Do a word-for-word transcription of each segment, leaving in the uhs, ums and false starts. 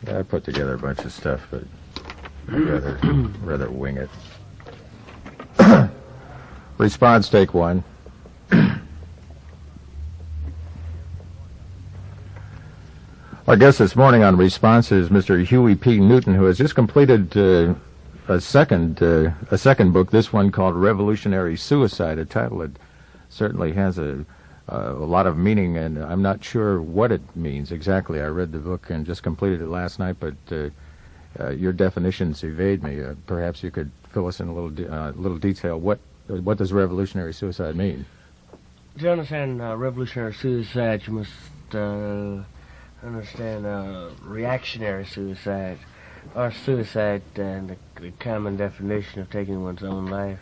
Yeah, I put together a bunch of stuff, but I'd rather, rather wing it. Response, take one. Our guest this morning on Response is Mister Huey P. Newton, who has just completed uh, a second uh, a second book, this one called Revolutionary Suicide, a title that certainly has a, uh, a lot of meaning, and I'm not sure what it means exactly. I read the book and just completed it last night, but uh, uh, your definitions evade me. Uh, perhaps you could fill us in a little de- uh, little detail. What what does revolutionary suicide mean? To understand uh, revolutionary suicide, you must uh, understand uh, reactionary suicide, or suicide, and the, the common definition of taking one's own life.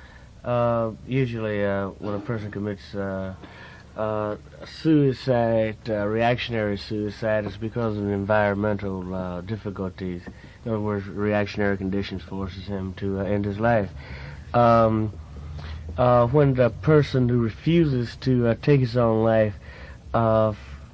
Uh, usually, uh, when a person commits uh, uh, suicide, uh, reactionary suicide, it's because of environmental uh, difficulties. In other words, reactionary conditions forces him to uh, end his life. Um, uh, when the person who refuses to uh, take his own life uh,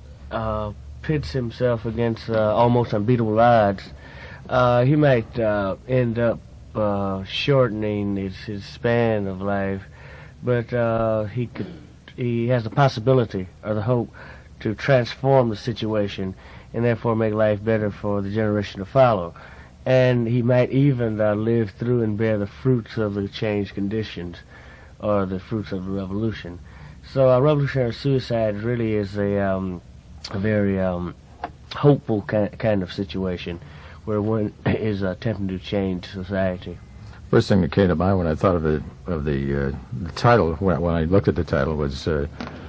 uh, pits himself against uh, almost unbeatable odds, uh, he might uh, end up uh, shortening his, his span of life, but uh, he could he has the possibility or the hope to transform the situation and therefore make life better for the generation to follow. And he might even uh, live through and bear the fruits of the changed conditions or the fruits of the revolution. So uh, revolutionary suicide really is a, um, a very um, hopeful ki- kind of situation where one is attempting to change society. First thing that came to mind when I thought of the of the, uh, the title, when, when I looked at the title, was uh,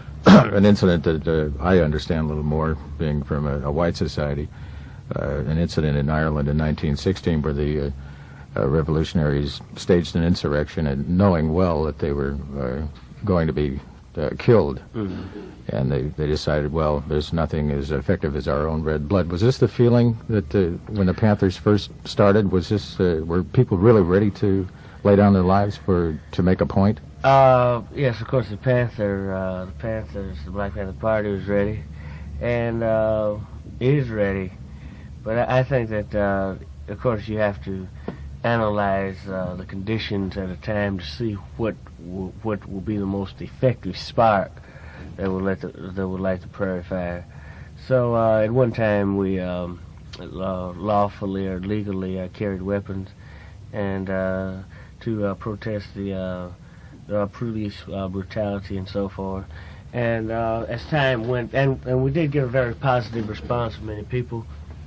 an incident that uh, I understand a little more, being from a, a white society. Uh, an incident in Ireland in nineteen sixteen where the uh, uh, revolutionaries staged an insurrection, and knowing well that they were uh, going to be uh, killed, mm-hmm. and they, they decided, well, there's nothing as effective as our own red blood. Was this the feeling that uh, when the Panthers first started? Was this uh, were people really ready to lay down their lives for to make a point? Uh, yes, of course. The Panther, uh, the Panthers, the Black Panther Party was ready, and uh, is ready. But I, I think that, uh, of course, you have to analyze uh, the conditions at a time to see what w- what will be the most effective spark that will let the, that will light the prairie fire. So uh, at one time we um, uh, lawfully or legally uh, carried weapons and uh, to uh, protest the uh, the police uh, brutality and so forth. And uh, as time went, and and we did get a very positive response from many people.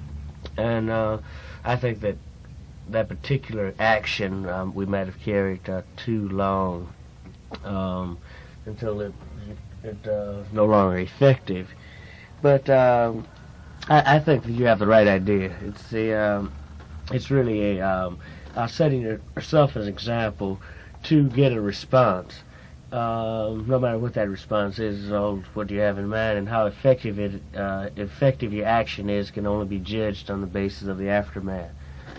And uh, I think that that particular action um, we might have carried uh, too long um, until it, it uh, was no longer effective. But um, I, I think that you have the right idea. It's the um, it's really a um, uh, setting yourself as an example to get a response. Um, no matter what that response is, all what you have in mind and how effective it uh, effective your action is can only be judged on the basis of the aftermath.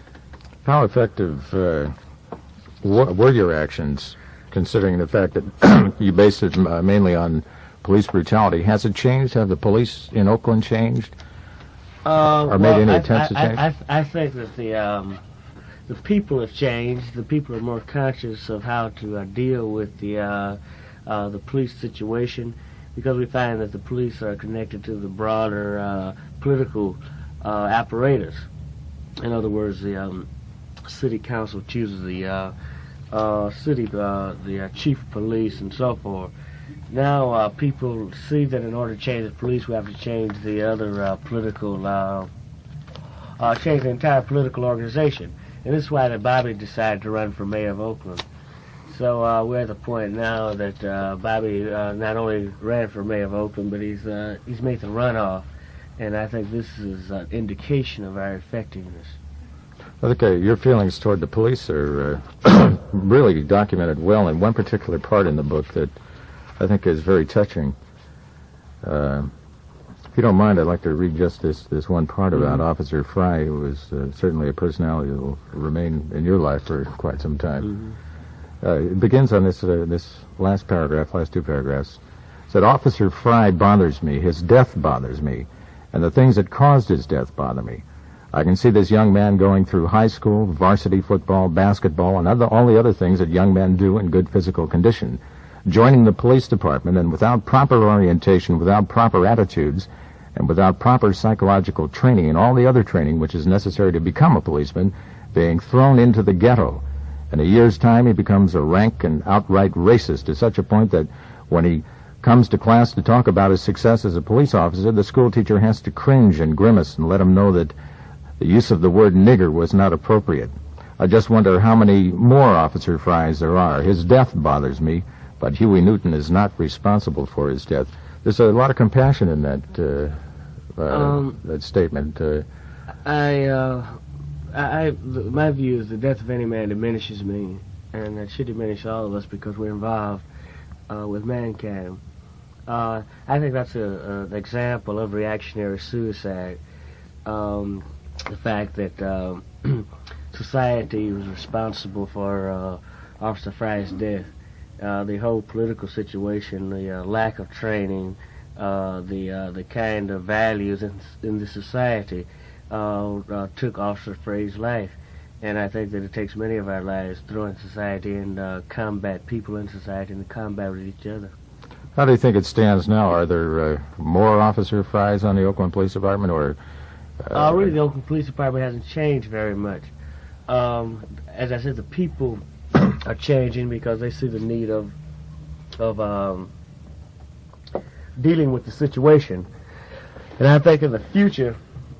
How effective uh, w- were your actions, considering the fact that you based it uh, mainly on police brutality? Has it changed? Have the police in Oakland changed, uh, or made well, any I, attempts I, to change? I, I, I think that the um, the people have changed. The people are more conscious of how to uh, deal with the uh, uh, the police situation, because we find that the police are connected to the broader uh, political uh, apparatus. In other words, the um, city council chooses the uh, uh, city, uh, the uh, chief of police, and so forth. Now uh, people see that in order to change the police, we have to change the other uh, political, uh, uh, change the entire political organization. And this is why that Bobby decided to run for mayor of Oakland. So uh, we're at the point now that uh, Bobby uh, not only ran for mayor of Oakland, but he's uh, he's made the runoff. And I think this is an indication of our effectiveness. Okay, your feelings toward the police are uh, really documented well in one particular part in the book that I think is very touching. Uh, if you don't mind, I'd like to read just this, this one part about mm-hmm. Officer Fry, who is uh, certainly a personality that will remain in your life for quite some time. Mm-hmm. Uh, it begins on this uh, this last paragraph, last two paragraphs. It said, Officer Fry bothers me, his death bothers me, and the things that caused his death bother me. I can see this young man going through high school, varsity football, basketball, and other, all the other things that young men do in good physical condition. Joining the police department, and without proper orientation, without proper attitudes, and without proper psychological training and all the other training which is necessary to become a policeman, being thrown into the ghetto. In a year's time, he becomes a rank and outright racist to such a point that when he comes to class to talk about his success as a police officer, the school teacher has to cringe and grimace and let him know that the use of the word nigger was not appropriate. I just wonder how many more Officer Fries there are. His death bothers me, but Huey Newton is not responsible for his death. There's a lot of compassion in that uh, uh, Um, that statement. Uh, I, uh, I, I, th- my view is the death of any man diminishes me, and it should diminish all of us because we're involved uh, with mankind. Uh, I think that's a, a, an example of reactionary suicide. Um, the fact that um, society was responsible for uh, Officer Fry's death. Uh, the whole political situation, the uh, lack of training, uh, the uh, the kind of values in, in the society uh, uh, took Officer Fry's life. And I think that it takes many of our lives through society and uh, combat people in society and combat with each other. how do you think it stands now? Are there uh, more Officer Fries on the Oakland Police Department, or Uh, really, the Oakland Police Department hasn't changed very much. Um, as I said, the people are changing because they see the need of of um, dealing with the situation. And I think in the future,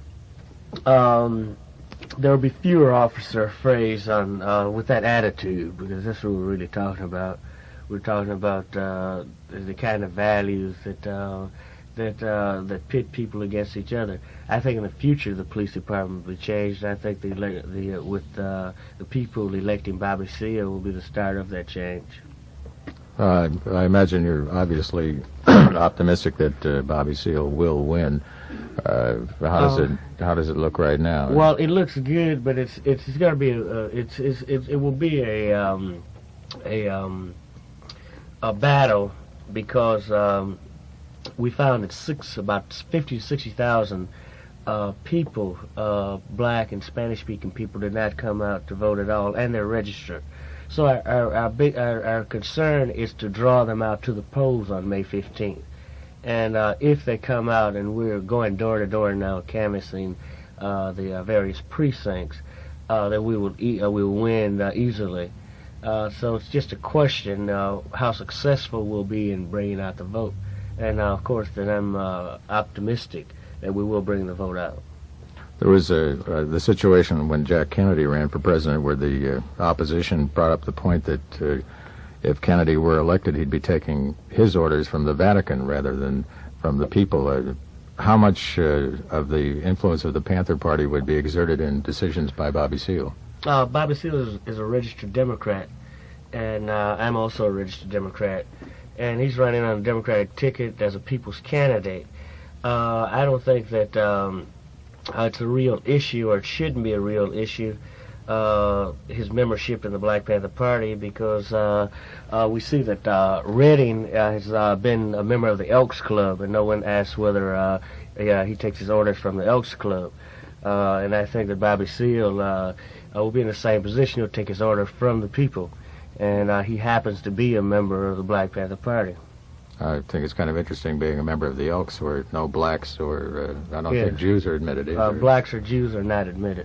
um, there will be fewer Officer Frays on uh, with that attitude, because that's what we're really talking about. We're talking about uh, the kind of values that uh, that uh, that pit people against each other. I think in the future the police department will be changed. I think the the uh, with uh, the people electing Bobby Seale will be the start of that change. Uh, I imagine you're obviously optimistic that uh, Bobby Seale will win. Uh, how does Um, it How does it look right now? Well, it looks good, but it's it's, it's going to be a, uh, it's, it's it, it will be a um, a um, a battle because um, we found that six about fifty to sixty thousand uh, people, uh, black and Spanish-speaking people, did not come out to vote at all, and they're registered. So our our our, big, our our concern is to draw them out to the polls on May fifteenth. And uh, if they come out, and we're going door to door now, canvassing uh, the uh, various precincts, uh, that we will e- uh, we will win uh, easily. Uh, so it's just a question uh, how successful we'll be in bringing out the vote. And uh, of course, then I'm uh, optimistic that we will bring the vote out. There was a, uh, the situation when Jack Kennedy ran for president where the uh, opposition brought up the point that uh, if Kennedy were elected, he'd be taking his orders from the Vatican rather than from the people. Uh, how much uh, of the influence of the Panther Party would be exerted in decisions by Bobby Seale? Uh, Bobby Seale is, is a registered Democrat, and uh, I'm also a registered Democrat. And he's running on a Democratic ticket as a people's candidate. Uh, I don't think that um, uh, it's a real issue, or it shouldn't be a real issue, uh, his membership in the Black Panther Party, because uh, uh, we see that uh, Redding uh, has uh, been a member of the Elks Club, and no one asks whether uh, yeah, he takes his orders from the Elks Club. Uh, and I think that Bobby Seale uh, uh, will be in the same position. He'll take his orders from the people. And uh, he happens to be a member of the Black Panther Party. I think it's kind of interesting being a member of the Elks where no blacks or, uh, I don't Yeah. think Jews are admitted either. Uh, blacks or Jews are not admitted.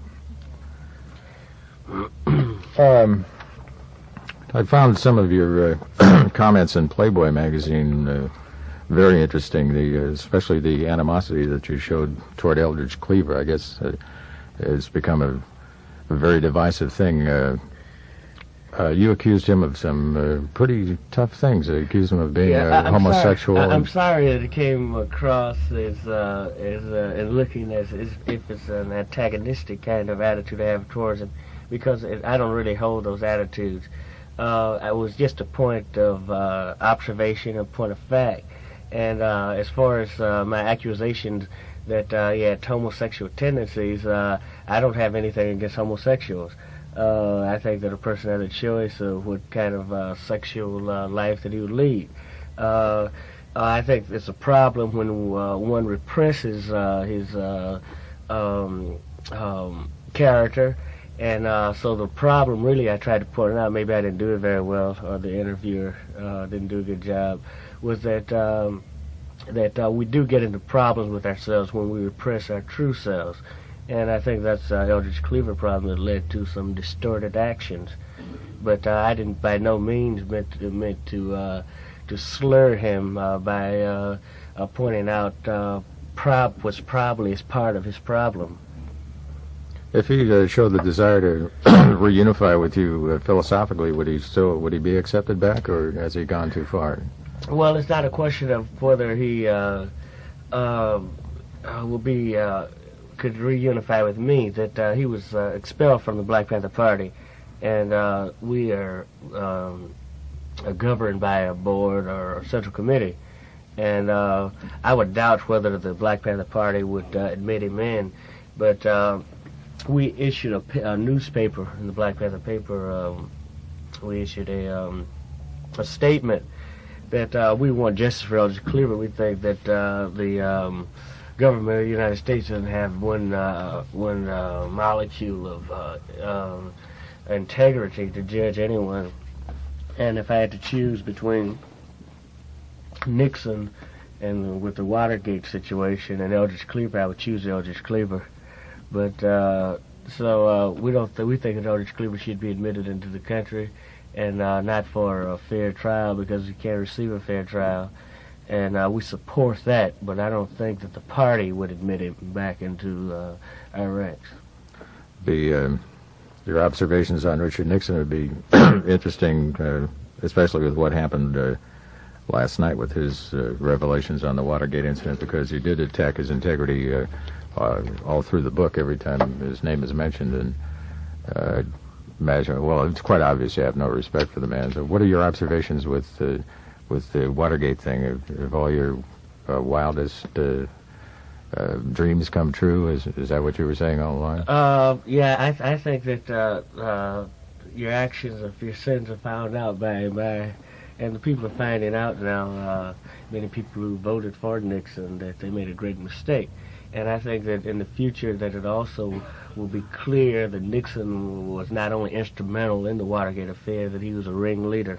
Um, I found some of your uh, comments in Playboy magazine uh, very interesting, the, uh, especially the animosity that you showed toward Eldridge Cleaver. I guess uh, has become a, a very divisive thing. Uh, Uh, you accused him of some uh, pretty tough things. You accused him of being Yeah, uh, I- I'm homosexual. Sorry. I, I'm and- sorry that it came across as uh, as uh, and looking as, as if it's an antagonistic kind of attitude I have towards him, because it, I don't really hold those attitudes. Uh, it was just a point of uh, observation, a point of fact. And uh, as far as uh, my accusations that uh, he had homosexual tendencies, uh, I don't have anything against homosexuals. Uh, I think that a person had a choice of what kind of uh, sexual uh, life that he would lead. Uh, I think it's a problem when uh, one represses uh, his uh, um, um, character. And uh, so the problem, really, I tried to point it out, maybe I didn't do it very well, or the interviewer uh, didn't do a good job, was that um, that uh, we do get into problems with ourselves when we repress our true selves. And I think that's uh, Eldridge Cleaver problem that led to some distorted actions. But uh, I didn't by no means meant to, meant to, uh, to slur him uh, by uh, uh, pointing out uh, prob what's probably is part of his problem. If he uh, showed the desire to reunify with you uh, philosophically, would he still would he be accepted back, or has he gone too far? Well, it's not a question of whether he uh, uh, uh, will be uh, could reunify with me. That uh, he was uh, expelled from the Black Panther Party, and uh, we are um, governed by a board or a central committee. And uh, I would doubt whether the Black Panther Party would uh, admit him in, but. Uh, We issued a, a newspaper in the Black Panther paper. Um, we issued a um, a statement that uh, we want justice for Eldridge Cleaver. We think that uh, the um, government of the United States doesn't have one uh, one uh, molecule of uh, um, integrity to judge anyone. And if I had to choose between Nixon and with the Watergate situation and Eldridge Cleaver, I would choose Eldridge Cleaver. But uh, so uh, we don't th- we think that Eldridge Cleaver should be admitted into the country, and uh, not for a fair trial because he can't receive a fair trial, and uh, we support that. But I don't think that the party would admit him back into uh, our ranks. The um, your observations on Richard Nixon would be interesting, uh, especially with what happened uh, last night with his uh, revelations on the Watergate incident, because he did attack his integrity. Uh, Uh, all through the book, every time his name is mentioned, and uh, imagine. Well, it's quite obvious you have no respect for the man. So, what are your observations with uh, with the Watergate thing? Have, have all your uh, wildest uh, uh, dreams come true? Is is that what you were saying all along? Uh, yeah, I th- I think that uh, uh, your actions, if your sins are found out by by, and the people are finding out now. Uh, many people who voted for Nixon that they made a great mistake. And I think that in the future that it also will be clear that Nixon was not only instrumental in the Watergate affair, that he was a ringleader.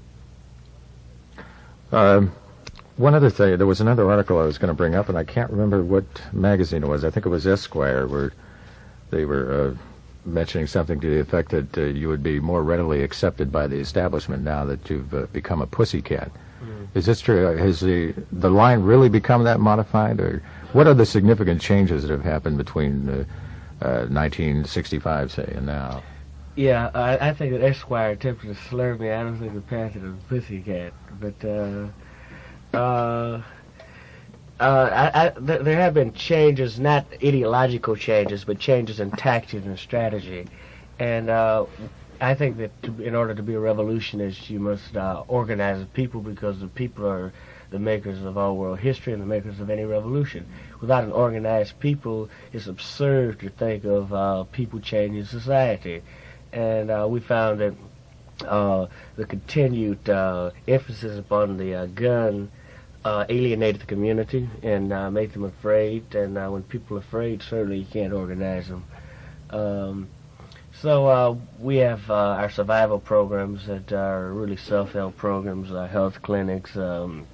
Um, one other thing, there was another article I was going to bring up, and I can't remember what magazine it was. I think it was Esquire, where they were uh, mentioning something to the effect that uh, you would be more readily accepted by the establishment now that you've uh, become a pussycat. Mm. Is this true? Has the the line really become that modified, or what are the significant changes that have happened between uh, uh, nineteen sixty-five, say, and now? Yeah, I, I think that Esquire attempted to slur me. I don't think the Panther is a pussycat, but uh, uh, uh, I, I, th- there have been changes, not ideological changes, but changes in tactics and strategy, and uh, I think that to, in order to be a revolutionist, you must uh, organize the people, because the people are the makers of all world history and the makers of any revolution. Without an organized people, it's absurd to think of uh, people changing society. And uh, we found that uh, the continued uh, emphasis upon the uh, gun uh, alienated the community and uh, made them afraid. And uh, when people are afraid, certainly you can't organize them. Um, so uh, we have uh, our survival programs that are really self-help programs, uh, health clinics. Um,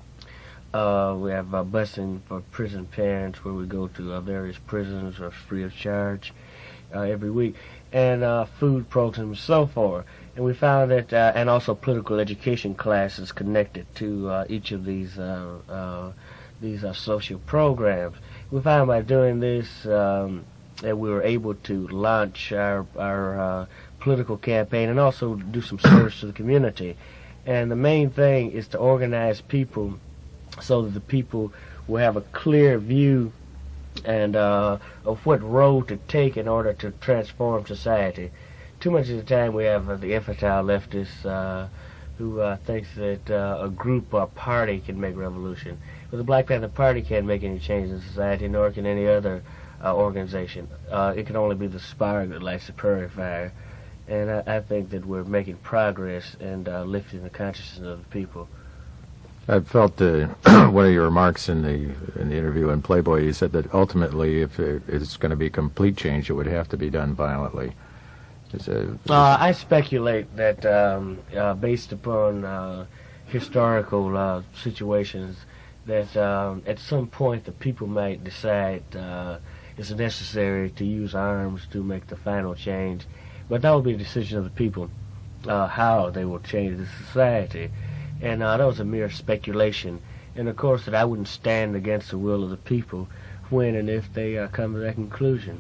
Uh, we have uh, busing for prison parents, where we go to uh, various prisons uh, free of charge uh, every week, and uh, food programs and so forth. And we found that, uh, and also political education classes connected to uh, each of these uh, uh, these uh, social programs. We found by doing this um, that we were able to launch our our uh, political campaign and also do some service to the community. And the main thing is to organize people so that the people will have a clear view and uh, of what road to take in order to transform society. Too much of the time we have uh, the infantile leftists uh, who uh, thinks that uh, a group or party can make revolution. But the Black Panther Party can't make any change in society, nor can any other uh, organization. Uh, it can only be the spark that lights the prairie fire. And I, I think that we're making progress and uh, lifting the consciousness of the people. I felt uh, one of your remarks in the in the interview in Playboy, you said that ultimately, if it, it's going to be complete change, it would have to be done violently. Is it, is Uh, I speculate that um, uh, based upon uh, historical uh, situations, that um, at some point the people might decide uh, it's necessary to use arms to make the final change. But that will be a decision of the people, uh, how they will change the society. And uh, that was a mere speculation. And of course that I wouldn't stand against the will of the people when and if they uh, come to that conclusion.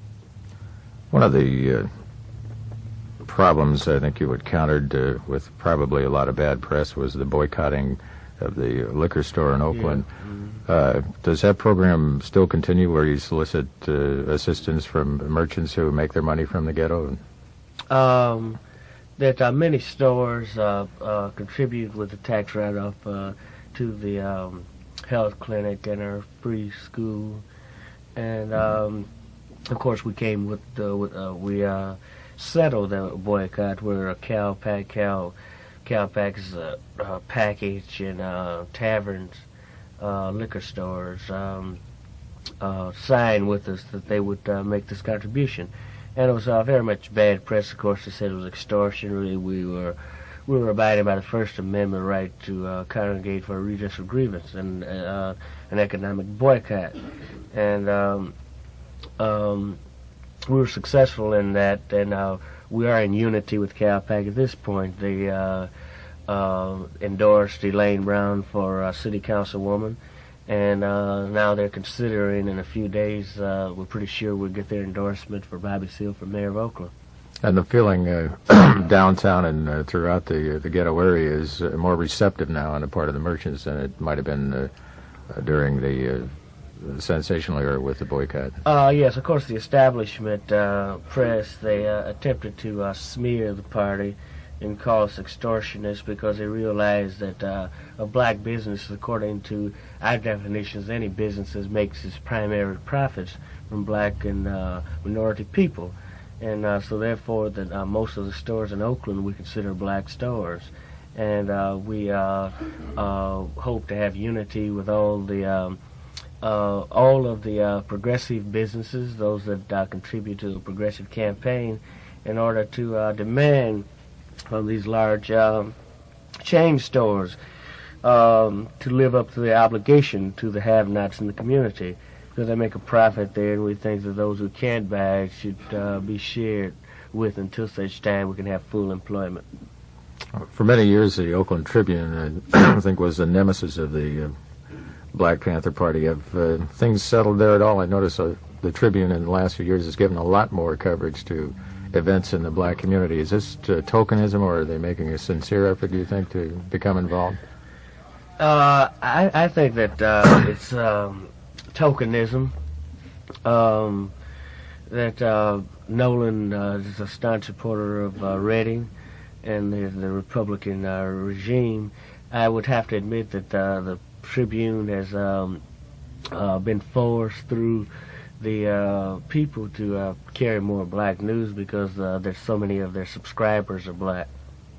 one of the uh, problems I think you encountered uh, with probably a lot of bad press was the boycotting of the liquor store in Oakland. Yeah. Mm-hmm. Uh, does that program still continue where you solicit uh, assistance from merchants who make their money from the ghetto? Um, that uh, many stores uh, uh, contribute with the tax write-off uh, to the um, health clinic and our free school. And, um, of course, we came with, uh, with uh, we uh, settled the boycott where a cow pack, cow, cow packs uh, uh, package in uh, taverns, uh, liquor stores, um, uh, signed with us that they would uh, make this contribution. And it was uh, very much bad press, of course. They said it was extortion. Really, we were we were abiding by the First Amendment right to uh, congregate for a redress of grievance and uh, an economic boycott. And um, um, we were successful in that, and uh, we are in unity with CalPAC at this point. They uh, uh, endorsed Elaine Brown for uh, city councilwoman. And uh, now they're considering in a few days, uh, we're pretty sure we'll get their endorsement for Bobby Seale for mayor of Oakland. And the feeling uh, downtown and uh, throughout the uh, the ghetto area is uh, more receptive now on the part of the merchants than it might have been uh, uh, during the uh, sensational era with the boycott. Uh, yes, of course, the establishment uh, press, they uh, attempted to uh, smear the party and call us extortionists because they realized that uh, a black business, according to our definitions, any businesses makes its primary profits from black and uh, minority people. And uh, so therefore that uh, most of the stores in Oakland we consider black stores. And uh, we uh, uh, hope to have unity with all the um, uh, all of the uh, progressive businesses, those that uh, contribute to the progressive campaign, in order to uh, demand from these large um, chain stores um, to live up to the obligation to the have-nots in the community, because they make a profit there, and we think that those who can't buy it should uh, be shared with until such time we can have full employment. For many years, the Oakland Tribune, I think, was the nemesis of the uh, Black Panther Party. Have uh, things settled there at all? I notice uh, the Tribune in the last few years has given a lot more coverage to events in the black community. Is this uh, tokenism, or are they making a sincere effort, do you think, to become involved? Uh, I, I think that uh, it's um, tokenism. Um, that uh, Nolan uh, is a staunch supporter of uh, Redding and the, the Republican uh, regime. I would have to admit that uh, the Tribune has um, uh, been forced through the uh, people to uh, carry more black news because uh, there's so many of their subscribers are black.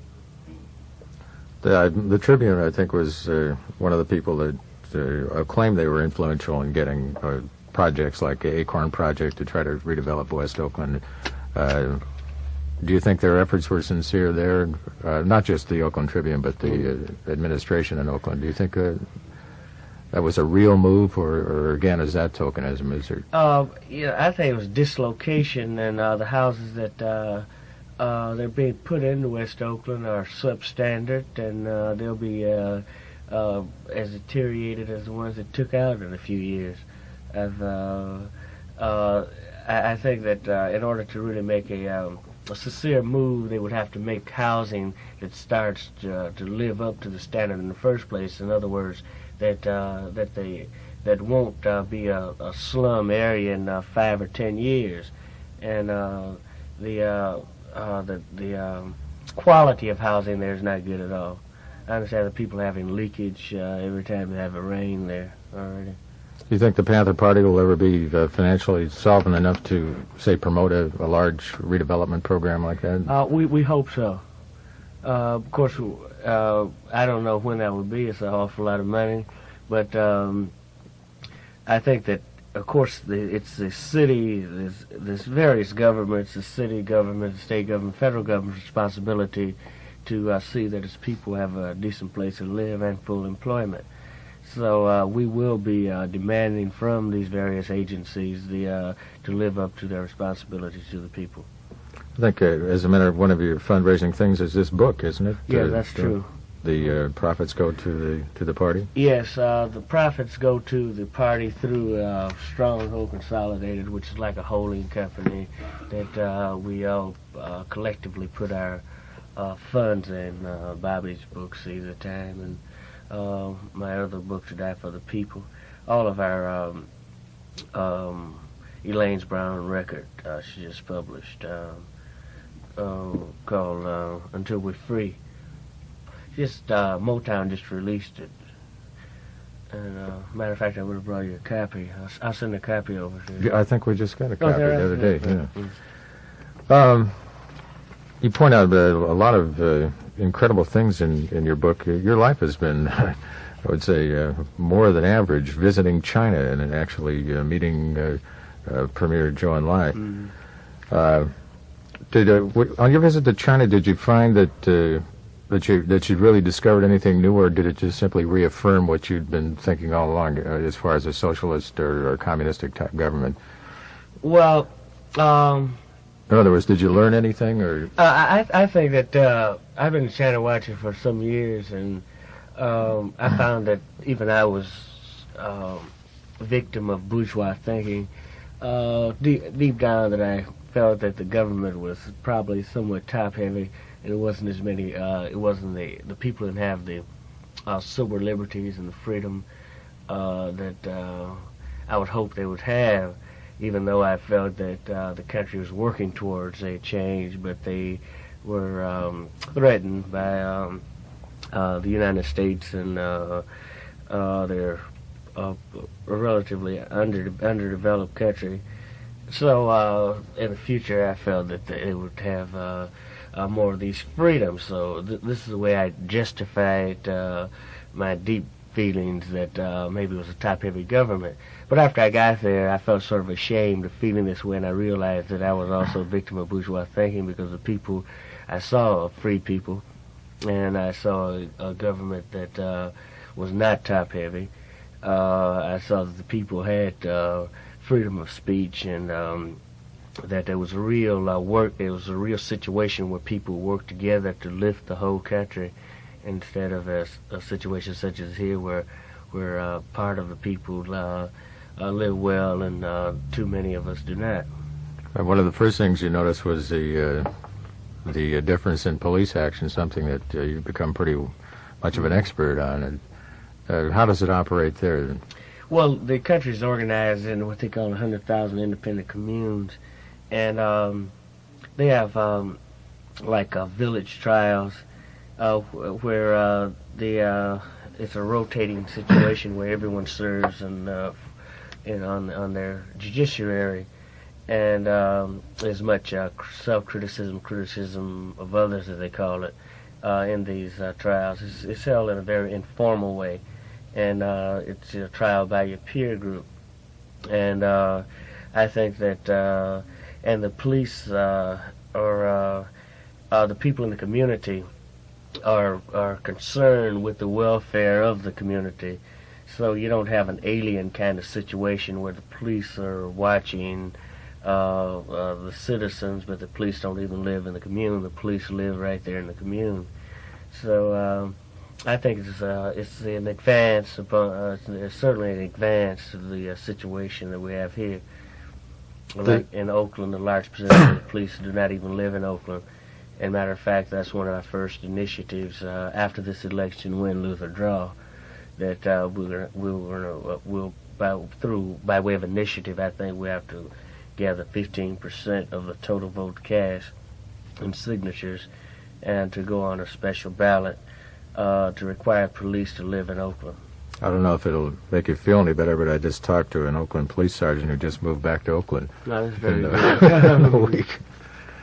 The, uh, the Tribune, I think, was uh, one of the people that uh, claimed they were influential in getting uh, projects like the Acorn Project to try to redevelop West Oakland. Uh, do you think their efforts were sincere there? Uh, not just the Oakland Tribune, but the uh, administration in Oakland. Do you think uh, that was a real move, or, or again, is that tokenism? Is there? Uh, yeah, I think it was dislocation, and uh, the houses that uh, uh, they're being put into West Oakland are substandard, and uh, they'll be uh, uh, as deteriorated as the ones that took out in a few years. I've, uh, uh, I, I think that uh, in order to really make a, um, a sincere move, they would have to make housing that starts to, to live up to the standard in the first place. In other words, that uh, that they that won't uh, be a, a slum area in uh, five or ten years, and uh, the uh, uh, the the um, quality of housing there is not good at all. I understand that people are having leakage uh, every time they have a rain there already. Do you think the Panther Party will ever be uh, financially solvent enough to, say, promote a, a large redevelopment program like that? Uh, we we hope so. Uh, of course, uh, I don't know when that would be. It's an awful lot of money, but um, I think that, of course, the, it's the city, there's, there's various governments, the city government, the state government, federal government's responsibility to uh, see that its people have a decent place to live and full employment. So uh, we will be uh, demanding from these various agencies the uh, to live up to their responsibilities to the people. I think, uh, as a matter of one of your fundraising things is this book, isn't it? Yeah, uh, that's the, true. The uh, profits go to the to the party? Yes, uh, the profits go to the party through uh, Stronghold Consolidated, which is like a holding company that uh, we all uh, collectively put our uh, funds in. Uh, Bobby's book, Caesar Time, and uh, my other book, To Die for the People. All of our um, um, Elaine's Brown record uh, she just published um, uh, called uh, Until We're Free. Just uh, Motown just released it, and uh, matter of fact, I would have brought you a copy. I'll, I'll send a copy over to you. Yeah, I think we just got a Oh, copy there the other day. is. Yeah. Um, you point out uh, a lot of uh, incredible things in in your book. Uh, Your life has been, I would say, uh, more than average. Visiting China and actually uh, meeting uh, uh, Premier Zhou Enlai. Mm. Uh, did uh, w- on your visit to China, did you find that? Uh, That you that you'd really discovered anything new, or did it just simply reaffirm what you'd been thinking all along, uh, as far as a socialist or, or communistic type government? Well, um, In other words, did you learn anything, or? uh, I I think that uh, I've been China watching for some years, and um, I found that even I was um, a victim of bourgeois thinking. Uh, deep, deep down, that I felt that the government was probably somewhat top heavy. And it wasn't as many. Uh, it wasn't the the people didn't have the uh, civil liberties and the freedom uh, that uh, I would hope they would have. Even though I felt that uh, the country was working towards a change, but they were um, threatened by um, uh, the United States and uh, uh, their uh, a relatively under underdeveloped country. So uh, in the future, I felt that they would have. Uh, Uh, more of these freedoms. So th- this is the way I justified uh, my deep feelings that uh, maybe it was a top-heavy government. But after I got there, I felt sort of ashamed of feeling this way, and I realized that I was also a victim of bourgeois thinking, because the people I saw are free people, and I saw a, a government that uh, was not top-heavy. Uh, I saw that the people had uh, freedom of speech, and um, that there was a real uh, work, there was a real situation where people worked together to lift the whole country, instead of a, a situation such as here where where uh, part of the people uh, uh, live well and uh, too many of us do not. Uh, one of the first things you noticed was the uh, the uh, difference in police action, something that uh, you've become pretty much of an expert on. And uh, how does it operate there? Well, the country's organized in what they call one hundred thousand independent communes. And um, they have um, like uh, village trials uh, wh- where uh, the uh, it's a rotating situation where everyone serves and uh, in on on their judiciary, and um, there's much uh, self-criticism, criticism of others, as they call it, uh, in these uh, trials. It's, it's held in a very informal way, and uh, it's a trial by your peer group, and uh, I think that. Uh, And the police uh, or uh, uh, the people in the community are are concerned with the welfare of the community. So you don't have an alien kind of situation where the police are watching uh, uh, the citizens, but the police don't even live in the commune. The police live right there in the commune. So um, I think it's uh, it's an advance upon uh, it's certainly an advance to the uh, situation that we have here. Like in Oakland, a large percentage of the police do not even live in Oakland. And matter of fact, that's one of our first initiatives uh, after this election, win, lose, or draw, that uh, we're we're uh, we'll by through by way of initiative. I think we have to gather fifteen percent of the total vote cast and signatures, and to go on a special ballot uh, to require police to live in Oakland. I don't know if it'll make you feel any better, but I just talked to an Oakland police sergeant who just moved back to Oakland No, that's very in, good. uh, in a week.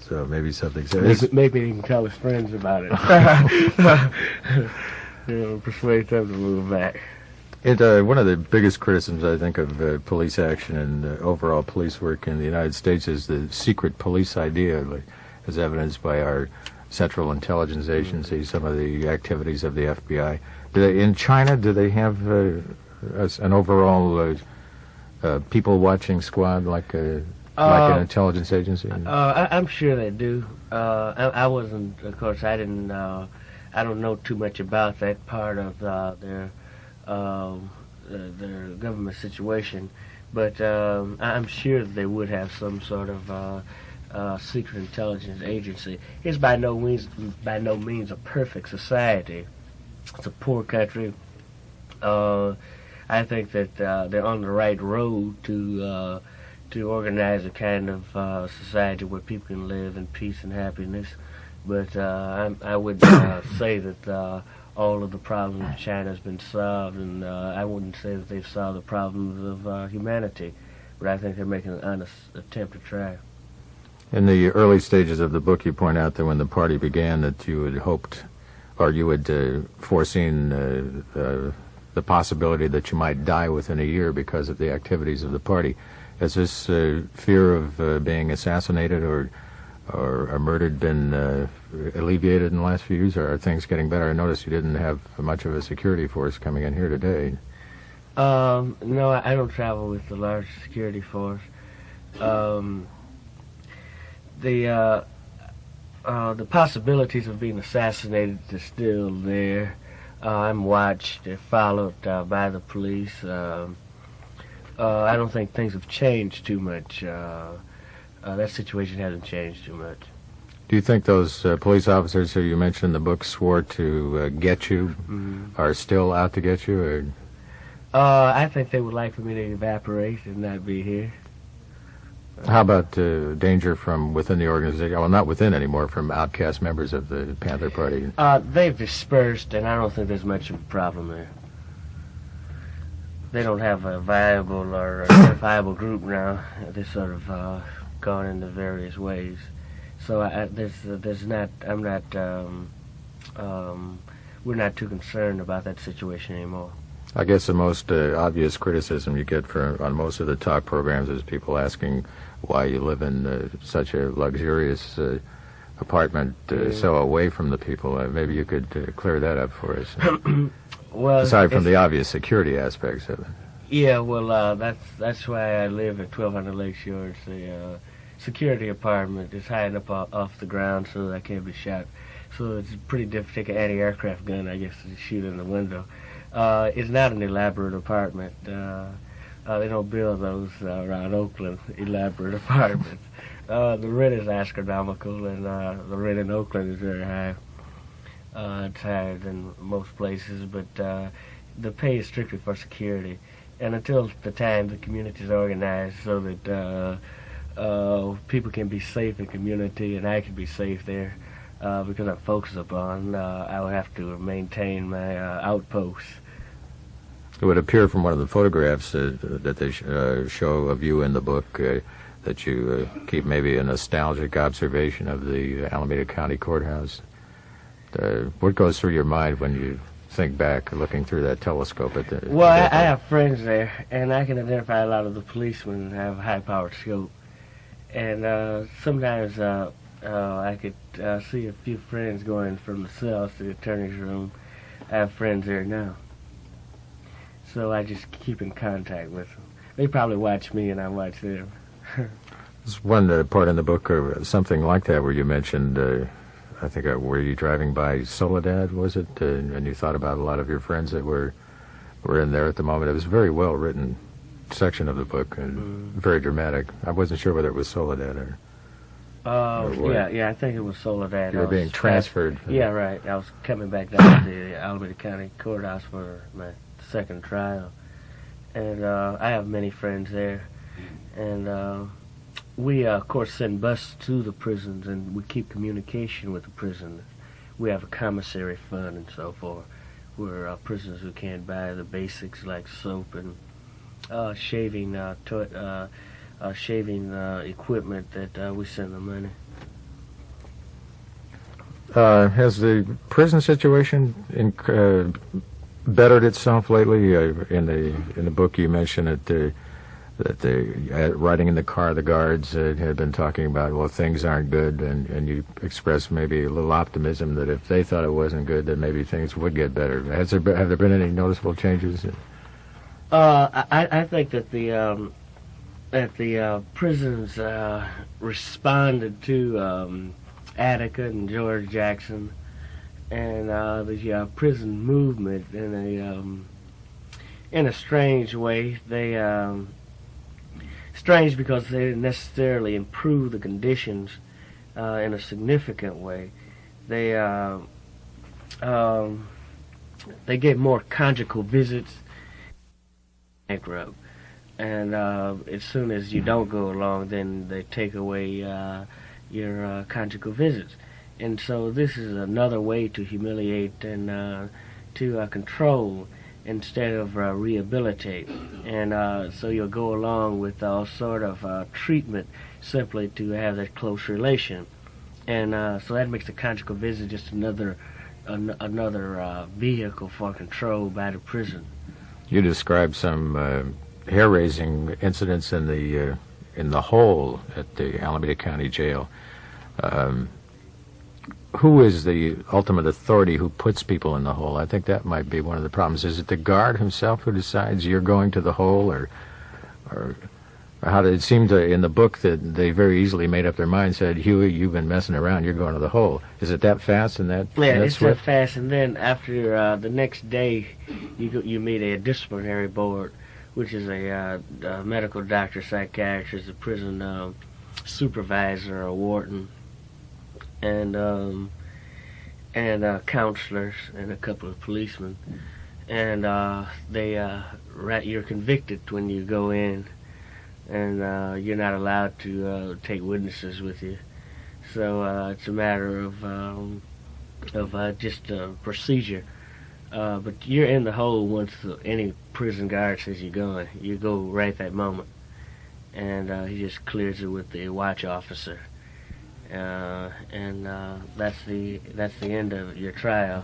So maybe something serious. Maybe, maybe he can tell his friends about it. You know, persuade them to move back. It, uh, one of the biggest criticisms, I think, of uh, police action and uh, overall police work in the United States is the secret police idea, like, as evidenced by our Central Intelligence Agency, some of the activities of the F B I. Do they, in China, do they have uh, as an overall uh, uh, people-watching squad like, a, uh, like an intelligence agency? Uh, I, I'm sure they do. Uh, I, I wasn't, of course, I didn't, uh, I don't know too much about that part of uh, their, um, uh, their government situation, but um, I'm sure that they would have some sort of uh, uh, secret intelligence agency. It's by no means, by no means a perfect society. It's a poor country. Uh, I think that uh, they're on the right road to uh, to organize a kind of uh, society where people can live in peace and happiness. But uh, I, I would uh, say that uh, all of the problems in China has been solved, and uh, I wouldn't say that they've solved the problems of uh, humanity. But I think they're making an honest attempt to try. In the early stages of the book, you point out that when the party began, that you had hoped, or you had uh, foreseen uh, uh, the possibility that you might die within a year because of the activities of the party. Has this uh, fear of uh, being assassinated or or, or murdered been uh, alleviated in the last few years, or are things getting better? I noticed you didn't have much of a security force coming in here today. Um, no, I don't travel with a large security force. Um, the uh, uh, the possibilities of being assassinated are still there. Uh, I'm watched and followed uh, by the police. Um, uh, I don't think things have changed too much. Uh, uh, that situation hasn't changed too much. Do you think those uh, police officers who you mentioned in the book swore to uh, get you Mm-hmm. are still out to get you? Or? Uh, I think they would like for me to evaporate and not be here. How about uh, danger from within the organization? Well, not within anymore, from outcast members of the Panther Party. Uh, they've dispersed, and I don't think there's much of a problem there. They don't have a viable or identifiable group now. They're sort of uh, gone into various ways. So I, I, there's, uh, there's not. I'm not. Um, um, we're not too concerned about that situation anymore. I guess the most uh, obvious criticism you get for, on most of the talk programs is people asking why you live in uh, such a luxurious uh, apartment uh, Yeah. so away from the people. Uh, maybe you could uh, clear that up for us. Well, Aside from it's- the obvious security aspects of it. Yeah, well, uh, that's that's why I live at twelve hundred Lake Shore. It's a uh, security apartment. It's high enough o- off the ground so that I can't be shot. So it's pretty difficult to take an anti-aircraft gun, I guess, to shoot in the window. Uh, it's not an elaborate apartment. Uh, uh, they don't build those uh, around Oakland, elaborate apartments. Uh, the rent is astronomical, and uh, the rent in Oakland is very high. Uh, it's higher than most places, but uh, the pay is strictly for security. And until the time the community is organized so that uh, uh, people can be safe in community and I can be safe there, uh, because I'm focused upon, uh, I will have to maintain my uh, outposts. It would appear from one of the photographs uh, that they sh- uh, show of you in the book uh, that you uh, keep maybe a nostalgic observation of the Alameda County Courthouse. Uh, what goes through your mind when you think back, looking through that telescope at the... Well, I, at I the- have friends there, and I can identify a lot of the policemen and have a high-powered scope. And uh, sometimes uh, uh, I could uh, see a few friends going from the cells to the attorney's room. I have friends there now. So I just keep in contact with them. They probably watch me and I watch them. There's one uh, part in the book, or something like that, where you mentioned, uh, I think, uh, were you driving by Soledad, was it? Uh, and you thought about a lot of your friends that were were in there at the moment. It was a very well-written section of the book, and Mm. very dramatic. I wasn't sure whether it was Soledad or... Uh, Or what? yeah, yeah, I think it was Soledad. You I were being was transferred. trans- Yeah, right. I was coming back down to the Alameda County Courthouse for my second trial. And uh, I have many friends there. And uh, we, uh, of course, send buses to the prisons, and we keep communication with the prisoners. We have a commissary fund and so forth, where uh, prisoners who can't buy the basics like soap and uh, shaving uh, to- uh, uh, shaving uh, equipment, that uh, we send them money. Uh, has the prison situation in, uh, bettered itself lately? Uh, in the in the book, you mentioned that the that the uh, riding in the car, the guards uh, had been talking about, well, things aren't good, and, and you expressed maybe a little optimism that if they thought it wasn't good, that maybe things would get better. Has there been, have there been any noticeable changes? Uh, I, I think that the um, that the uh, prisons uh, responded to um, Attica and George Jackson and uh, the uh, prison movement in a um, in a strange way. They um, strange because they didn't necessarily improve the conditions uh, in a significant way. They uh, um, they get more conjugal visits, bankrupt, and uh, as soon as you don't go along, then they take away uh, your uh, conjugal visits. And so this is another way to humiliate and uh, to uh, control instead of uh, rehabilitate. And uh, so you'll go along with all sort of uh, treatment simply to have that close relation. And uh, so that makes the conjugal visit just another an- another uh, vehicle for control by the prison. You described some uh, hair-raising incidents in the uh, in the hole at the Alameda County Jail. Um, who is the ultimate authority who puts people in the hole? I think that might be one of the problems. Is it the guard himself who decides you're going to the hole, or, or, or how did it seem to in the book that they very easily made up their mind, said, Huey, you've been messing around, you're going to the hole. Is it that fast and that? Yeah, that it's swift? that fast. And then after uh, the next day, you go, you meet a disciplinary board, which is a, uh, a medical doctor, psychiatrist, a prison um, supervisor, a warden, and um, and uh, counselors, and a couple of policemen, and uh, they uh, rat, you're convicted when you go in, and uh, you're not allowed to uh, take witnesses with you. So uh, it's a matter of um, of uh, just uh, procedure. Uh, but you're in the hole once any prison guard says you're going. You go right that moment, and uh, he just clears it with the watch officer. Uh, and uh, that's the that's the end of your trial.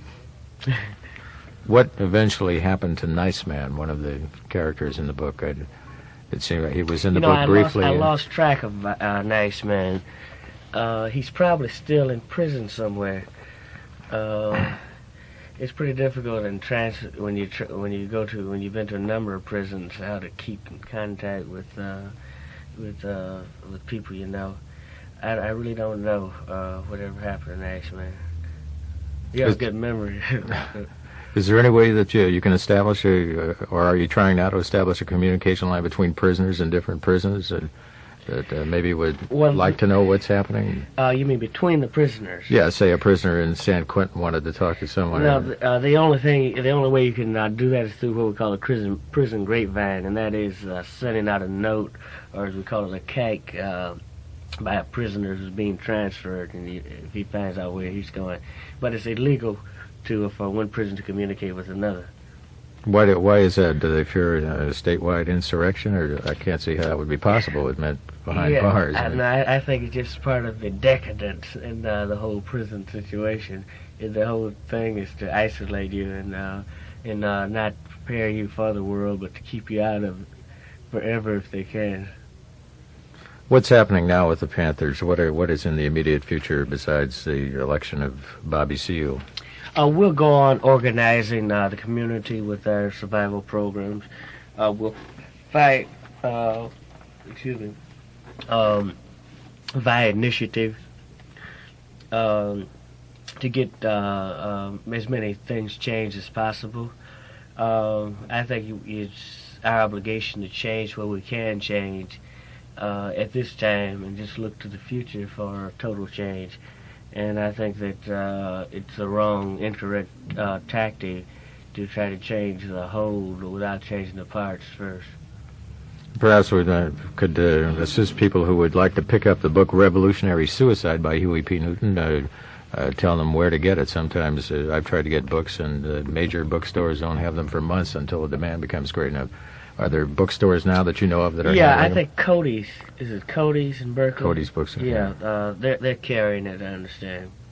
What eventually happened to Nice Man, one of the characters in the book? I, it seemed like he was in the you know, book I briefly. Lost, I lost track of uh, Nice Man. Uh, he's probably still in prison somewhere. Uh, it's pretty difficult in trans when you tr- when you go to when you've been to a number of prisons, how to keep in contact with uh, with uh, with people you know. I, I really don't know uh, whatever happened to Nice Man. You have a good memory. Is there any way that you, you can establish a, uh, or are you trying now to establish a communication line between prisoners in different prisons uh, that uh, maybe would well, like to know what's happening? Uh, you mean between the prisoners? Yeah, say a prisoner in San Quentin wanted to talk to someone. No, the, uh, the only thing, the only way you can uh, do that is through what we call a prison prison grapevine, and that is uh, sending out a note, or as we call it, a cake, uh, by a prisoner who's being transferred, and he, if he finds out where he's going. But it's illegal to for one prison to communicate with another. Why do, why is that? Do they fear a statewide insurrection, or I can't see how that would be possible. It meant behind yeah, bars. And I, I think it's just part of the decadence in uh, the whole prison situation. And the whole thing is to isolate you and uh, and uh, not prepare you for the world, but to keep you out of it forever if they can. What's happening now with the Panthers? What are what is in the immediate future besides the election of Bobby Seale? Uh, we'll go on organizing uh, the community with our survival programs. Uh, we'll fight, uh, excuse me, um, via initiative um, to get uh, um, as many things changed as possible. Um, I think it's our obligation to change what we can change Uh, at this time, and just look to the future for total change. And I think that uh, it's the wrong, incorrect uh, tactic to try to change the whole without changing the parts first. Perhaps we uh, could uh, assist people who would like to pick up the book Revolutionary Suicide by Huey P. Newton, uh, uh, tell them where to get it. Sometimes uh, I've tried to get books, and uh, major bookstores don't have them for months until the demand becomes great enough. Are there bookstores now that you know of that are Yeah, I handling think Cody's. Is it Cody's in Berkeley? Cody's Bookstore? Yeah, uh, they're, they're carrying it, I understand.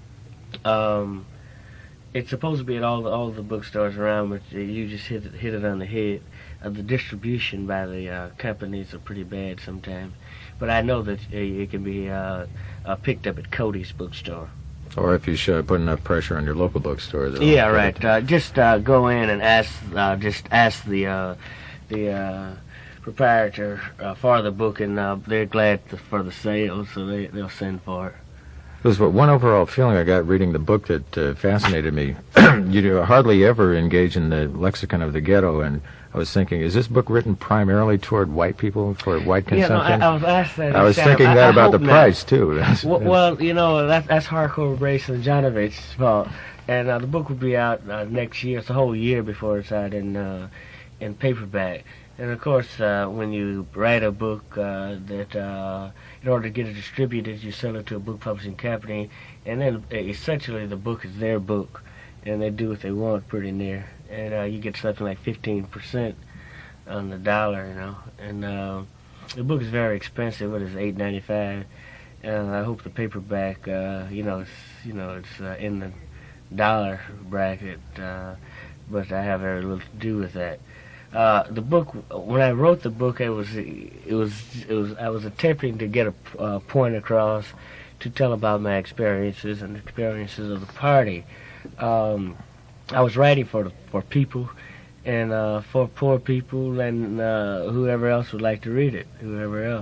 Um, it's supposed to be at all the, all the bookstores around, but you just hit it, hit it on the head. Uh, the distribution by the uh, companies are pretty bad sometimes, but I know that it, it can be uh, uh, picked up at Cody's bookstore. Or if you should put enough pressure on your local bookstore. they'll Yeah, put right. it- Uh, just uh, go in and ask. Uh, just ask the uh, the uh, proprietor uh, for the book, and uh, they're glad to, for the sale, so they they'll send for it. There's one overall feeling I got reading the book that uh, fascinated me. You do hardly ever engage in the lexicon of the ghetto, and I was thinking, is this book written primarily toward white people, for white Yeah, no, I, consumption? I was asked that. I was this thinking time. that I, I about the hope not. price, too. That's- Well, that's- well, you know, that, that's Hardcore Bracelet Janovich's fault. And uh, the book will be out uh, next year. It's a whole year before it's out in uh, in paperback. And, of course, uh, when you write a book uh, that, uh, in order to get it distributed, you sell it to a book publishing company. And then, uh, essentially, the book is their book. And they do what they want pretty near. And uh, you get something like fifteen percent on the dollar, you know. And uh, the book is very expensive. What is it, eight ninety-five? And I hope the paperback, uh, you know, it's you know it's uh, in the dollar bracket, uh, but I have very little to do with that. Uh, the book, when I wrote the book, it was it was it was I was attempting to get a uh, point across to tell about my experiences and the experiences of the party. Um, I was writing for the, for people. And uh, for poor people and uh, whoever else would like to read it, whoever else.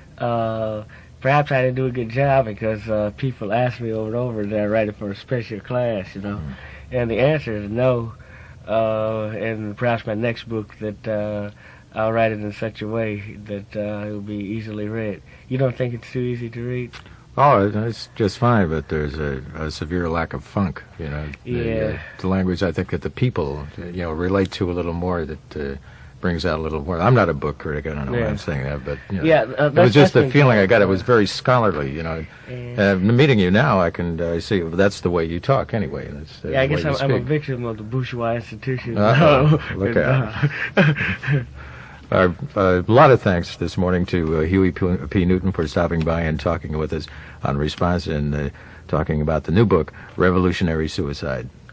Uh, perhaps I didn't do a good job because uh, people ask me over and over that I write it for a special class, you know. Mm. And the answer is no. Uh, and perhaps my next book that uh, I'll write it in such a way that uh, it will be easily read. You don't think it's too easy to read? Oh, it's just fine, but there's a, a severe lack of funk, you know. The, Yeah. uh, the language I think that the people, uh, you know, relate to a little more, that uh, brings out a little more. I'm not a book critic, I don't know Yeah. why I'm saying that, but, you know. Yeah, uh, It was just the been feeling I got. It fun. was very scholarly, you know. Yeah. Uh, meeting you now, I can uh, see that's the way you talk anyway. That's, uh, Yeah, I the way guess you I'm, I'm a speak. victim of the bourgeois institution. Uh-oh. Look And, out. uh, Uh, a lot of thanks this morning to uh, Huey P. P. Newton for stopping by and talking with us on Response and uh, talking about the new book, Revolutionary Suicide.